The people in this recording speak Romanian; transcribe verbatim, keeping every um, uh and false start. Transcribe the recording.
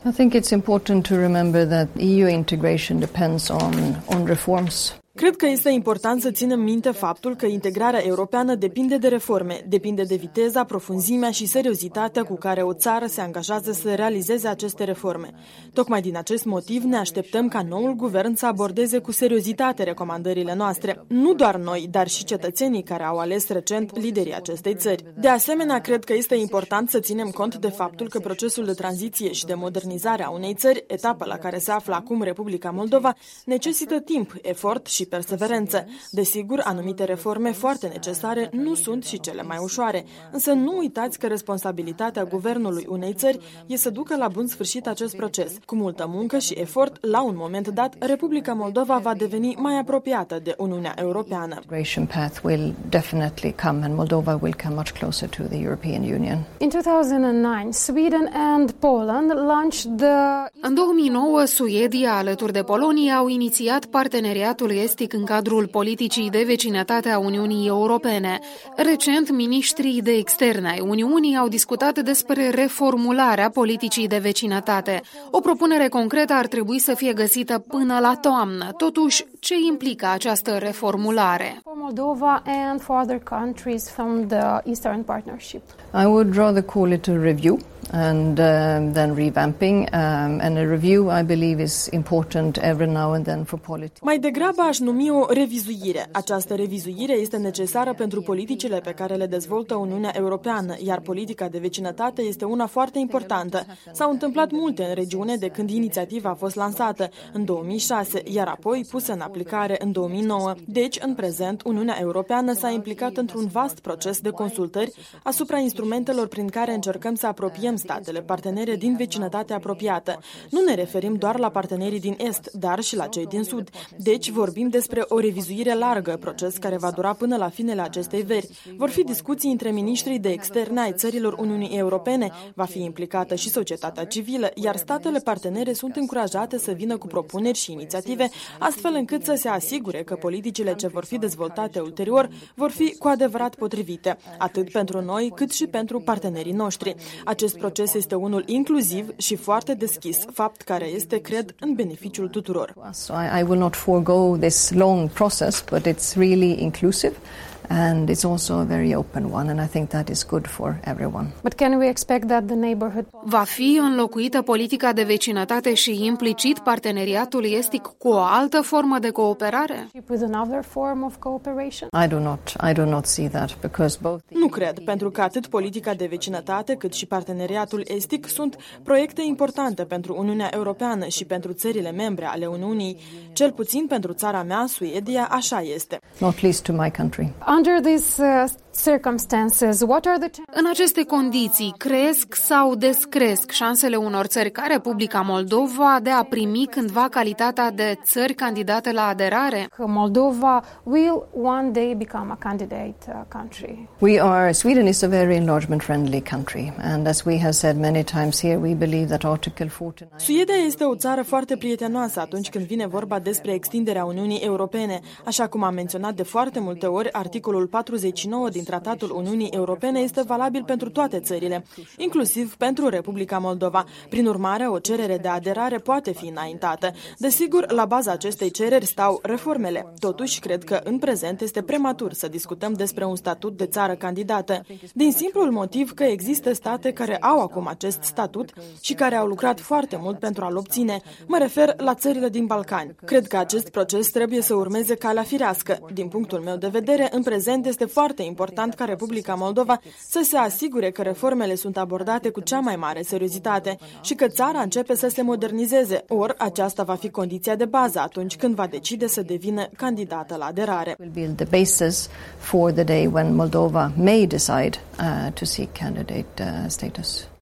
I think it's important to remember that E U integration depends on on reforms. Cred că este important să ținem minte faptul că integrarea europeană depinde de reforme, depinde de viteza, profunzimea și seriozitatea cu care o țară se angajează să realizeze aceste reforme. Tocmai din acest motiv ne așteptăm ca noul guvern să abordeze cu seriozitate recomandările noastre, nu doar noi, dar și cetățenii care au ales recent liderii acestei țări. De asemenea, cred că este important să ținem cont de faptul că procesul de tranziție și de modernizare a unei țări, etapă la care se află acum Republica Moldova, necesită timp, efort și perseverență. Desigur, anumite reforme foarte necesare nu sunt și cele mai ușoare, însă nu uitați că responsabilitatea guvernului unei țări e să ducă la bun sfârșit acest proces. Cu multă muncă și efort, la un moment dat, Republica Moldova va deveni mai apropiată de Uniunea Europeană. Migration path will definitely come and Moldova will come much closer to the European Union. In two thousand nine, Sweden and Poland launched the În două mii nouă, Suedia, alături de Polonia, au inițiat parteneriatul estic în cadrul politicii de vecinătate a Uniunii Europene. Recent, miniștrii de externe ai Uniunii au discutat despre reformularea politicii de vecinătate. O propunere concretă ar trebui să fie găsită până la toamnă. Totuși, ce implică această reformulare? for Moldova and for other countries from the Eastern Partnership. I would rather call it a review and uh, then revamping um, and a review I believe is important every now and then for politics. Mai degrabă aș numi o revizuire. Această revizuire este necesară pentru politicile pe care le dezvoltă Uniunea Europeană, iar politica de vecinătate este una foarte importantă. S-au întâmplat multe în regiune de când inițiativa a fost lansată în două mii șase, iar apoi pusă în aplicare în două mii nouă. Deci, în prezent, Uniunea Europeană s-a implicat într-un vast proces de consultări asupra instrumentelor prin care încercăm să apropiem statele partenere din vecinătatea apropiată. Nu ne referim doar la partenerii din Est, dar și la cei din Sud. Deci vorbim despre o revizuire largă, proces care va dura până la finele acestei veri. Vor fi discuții între miniștrii de externe ai țărilor Uniunii Europene, va fi implicată și societatea civilă, iar statele partenere sunt încurajate să vină cu propuneri și inițiative, astfel încât să se asigure că politicile ce vor fi dezvoltate ulterior vor fi cu adevărat potrivite, atât pentru noi cât și pentru partenerii noștri. Acest proces este unul inclusiv și foarte deschis, fapt care este, cred, în beneficiul tuturor. So I, I will not forego this long process, but it's really inclusive. And it's also a very open one, and I think that is good for everyone. But can we expect that the neighborhood Va fi înlocuită politica de vecinătate și implicit parteneriatul estic cu o altă formă de cooperare? with another form of cooperation? I do not, I do not see that because both. Nu cred, pentru că atât politica de vecinătate cât și parteneriatul estic sunt proiecte importante pentru Uniunea Europeană și pentru țările membre ale Uniunii. Cel puțin pentru țara mea, Suedia, așa este. Not least to my country. Under these uh, circumstances, what are the chances? În aceste condiții, cresc sau descresc șansele unor țări ca Republica Moldova de a primi cândva calitatea de țări candidate la aderare? Moldova will one day become a candidate uh, country. We are, Sweden is a very enlargement friendly country, and as we have said many times here, we believe that Article forty-nine. Suedia este o țară foarte prietenoasă atunci când vine vorba despre extinderea Uniunii Europene, așa cum am menționat de foarte multe ori, articolul patruzeci și nouă din Tratatul Uniunii Europene este valabil pentru toate țările, inclusiv pentru Republica Moldova. Prin urmare, o cerere de aderare poate fi înaintată. Desigur, la baza acestei cereri stau reformele. Totuși, cred că în prezent este prematur să discutăm despre un statut de țară candidată, din simplul motiv că există state care au acum acest statut și care au lucrat foarte mult pentru a-l obține. Mă refer la țările din Balcani. Cred că acest proces trebuie să urmeze calea firească. Din punctul meu de vedere, în prezent este foarte important ca Republica Moldova să se asigure că reformele sunt abordate cu cea mai mare seriozitate și că țara începe să se modernizeze, ori aceasta va fi condiția de bază atunci când va decide să devină candidată la aderare. Will build the basis for the day when Moldova may decide uh, to seek candidate uh, status.